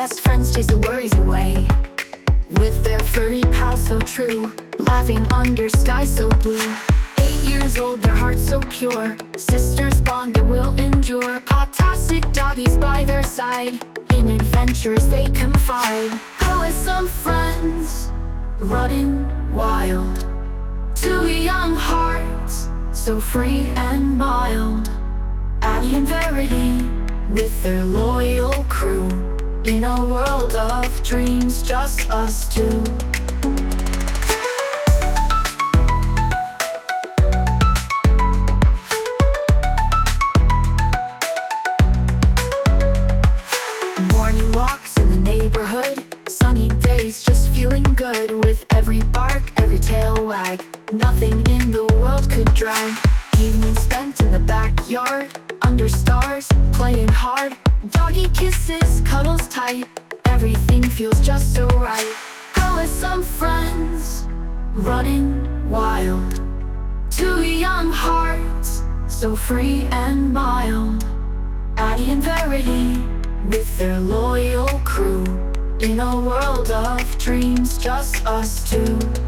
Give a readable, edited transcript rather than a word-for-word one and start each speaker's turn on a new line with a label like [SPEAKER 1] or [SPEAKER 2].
[SPEAKER 1] best friends chase the worries away. With their furry pals so true, laughing under skies so blue. 8 years old, their hearts so pure, sisters bond that will endure. Pawtastic doggies by their side, in adventures they confide. Go with some friends, running wild. Two young hearts, so free and mild. Addie and Verity, with their loyal crew. In a world of dreams, just us two. Morning walks in the neighborhood, sunny days just feeling good. With every bark, every tail wag, nothing in the world could drag. Evenings spent in the backyard, under stars, playing hard. Doggy kisses, cuddles tight, everything feels just so right. Go with some friends, running wild. Two young hearts, so free and mild. Addie and Verity, with their loyal crew. In a world of dreams, just us two.